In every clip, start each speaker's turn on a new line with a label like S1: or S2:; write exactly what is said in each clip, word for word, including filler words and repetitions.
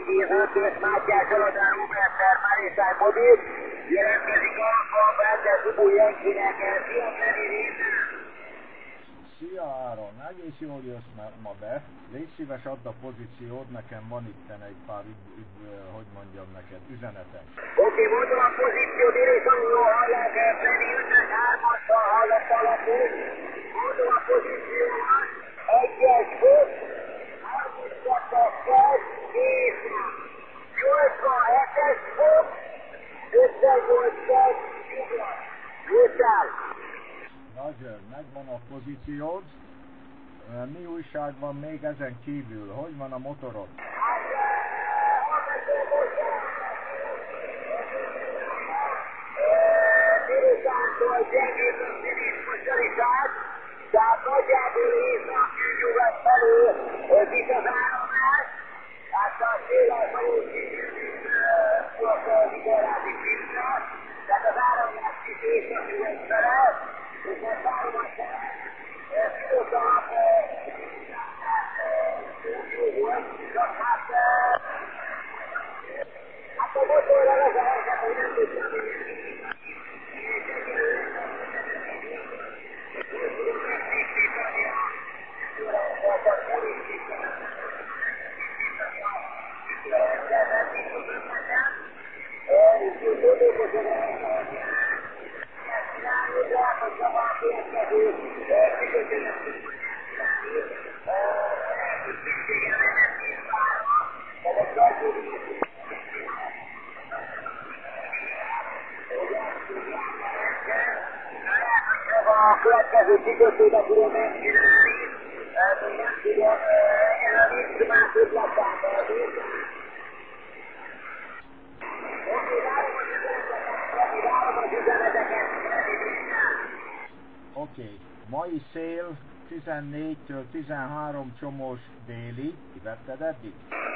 S1: kézőtős Mátyás Zoltán Robert Termálészáj mobil, jelentkezik Alfa Bender Zubú Jenkinek, szia Feri Réten!
S2: Szia Áron, egész jól jössz ma be. Légy szíves, add a pozíciót, nekem van itten egy pár, ügy, ügy, hogy mondjam neked, üzenetek.
S1: Oké, okay, mondom a pozíciót, én angolul hallják, Feri ötvenhármassal hallott alapul. Mondom a pozíciómat, egyes fok, harminckettes kez, készre. nyolcvanhetes fok, ötvennyolc kez, nyugrat. Jussál!
S2: Roger, megvan a pozíciód. Mi újság van még ezen kívül? Hogy van a motorod?
S1: Hát, hallgatom hozzá! Délutától gyengébb a színésmosoritás, tehát nagyjából észak-nyugat felé visz az áramlás, hát a széles valószínűleg a vigorázi szintre, tehát az áramlás kis észak-nyugat fele, és ezt válogatják, fióknak jó volt, csak hát hát a motorral az a helyzet, hogy nem tudtam, hogy és egyelőre nem tudom megtisztítani a tőrendszerben, elégíteni a tőrendszerben, tisztítottam, és tudókosan elkezdeni. Ezt csinálni, rákozzam a következő tükötőnek tudni csinálni, szüksége lenne tízvárra, de egy rajtúri a következő kikötőbe tudom megcsinálni, még nem tudom, ez a nincs másodlapban belül. Oké, várom az üzeneteket, várom az üzeneteket,
S2: Oké, okay. Mai szél tizennégytől tizenhárom csomós déli, kivetted eddig?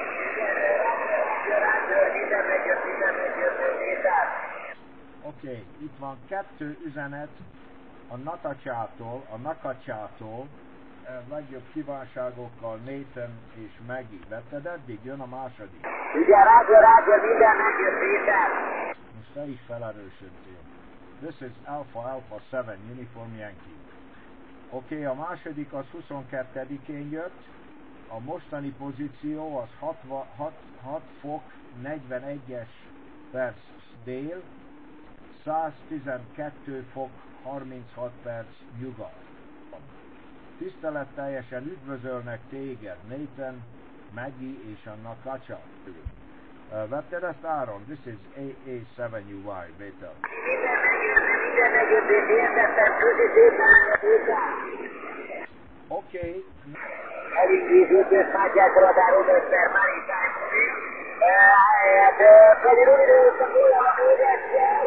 S2: Oké, okay. Itt van kettő üzenet a Natacsától, a Nakacsától, legjobb kívánságokkal Nathan és Maggie. Vetted eddig? Jön a második.
S1: Igen, rágja, rágja, minden megjött Péter.
S2: Most te is felerősödtél. This is Alpha Alpha seven Uniform Yankee. Oké, okay, a második az huszonkettedikén jött. A mostani pozíció az hat fok negyvenegyes perc dél, száztizenkettő fok harminchat perc nyugat. Tiszteletteljesen üdvözölnek téged, Nathan, Maggie és a Nakacsa. Uh, vetted ezt, Áron? This is A A seven U Y, Bétel.
S1: Minden megjött, minden megjött, és értettem, közi szépen, Péter.
S2: Oké.
S1: Elég készültős Mátyás Zoltán Robert Termálészáj mobil. Hát, Feri Rövidőt a kólával még egyszer.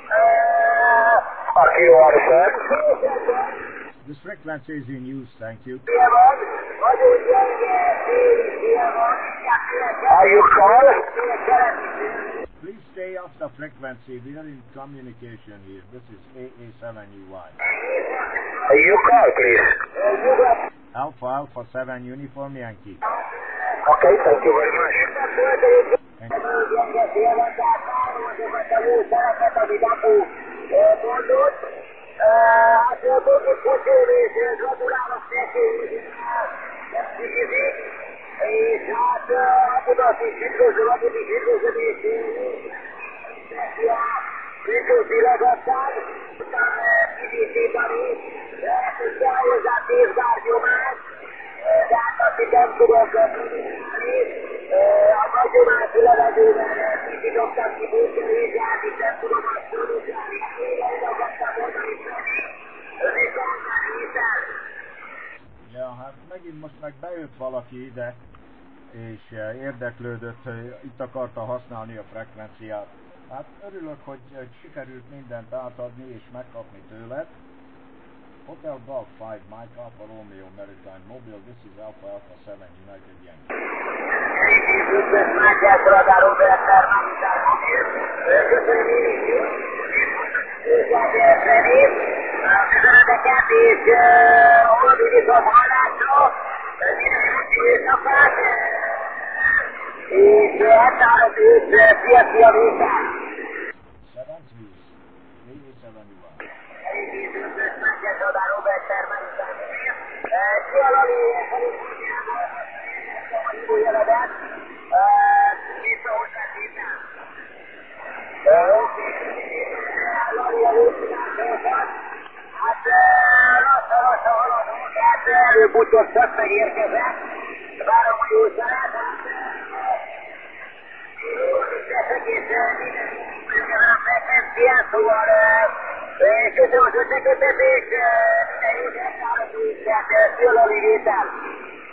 S1: A kivarszak.
S2: This frequency is in use, thank you.
S1: Szia van, nagyon gyenge, félig szia van. Are you call?
S2: Please stay off the frequency, we are in communication here. This is A A seven U Y.
S1: You call, please.
S2: Alpha Alpha seven Uniform Yankee.
S1: Okay, thank you very much.
S2: Thank you.
S1: Hát tudjuk kocsolni, és gratulálok neki, és hát apudat is üdvözöl, aput is üdvözöl, és neki a üdvözlélegatán, utána kidíszítani, tudja hozzá tévgárgyomát, de hát azt itt nem tudok tudni, a nagyomát levegőben kicsidogtam ki búcsőrézsát, és nem tudom azt produkálni, éjjel-dagadtam mondani felé, ön is annál hiszen.
S2: Ja, hát megint most meg bejött valaki ide, és érdeklődött, hogy itt akarta használni a frekvenciát. Hát örülök, hogy sikerült mindent átadni és megkapni tőled. Hotel Golf five, Mike Alpha Romeo Maritime Mobile, this is Alpha Alpha seven United Yankee.
S1: Üdvözlök Mátyás Zoltán Robert Termálészáj mobil. Köszönöm én is jó. Köszönöm Feri. Az üzeneteket és oldul viszont hallásra. Minden jó éjszakát. és hetvenhárom öt piaci a vétel.
S2: hetvenhárom, hetvenhárom.
S1: Elégítőzött Mátyás Adán Robert Termán után. Szia Lali, Kaliforniában, a hívó jelenet. Vissza hozzá szépen. Oké, Lali a lőszínáltókat. Hát lassan-lassan haladunk, hát előbb-utóbb csak megérkezett. Várom, hogy úgy szeret. Ez egész minden a frekvencián, szóval köszönöm az összekötetést, minden jót elszállhatunk, tehát szia Lali Vétel.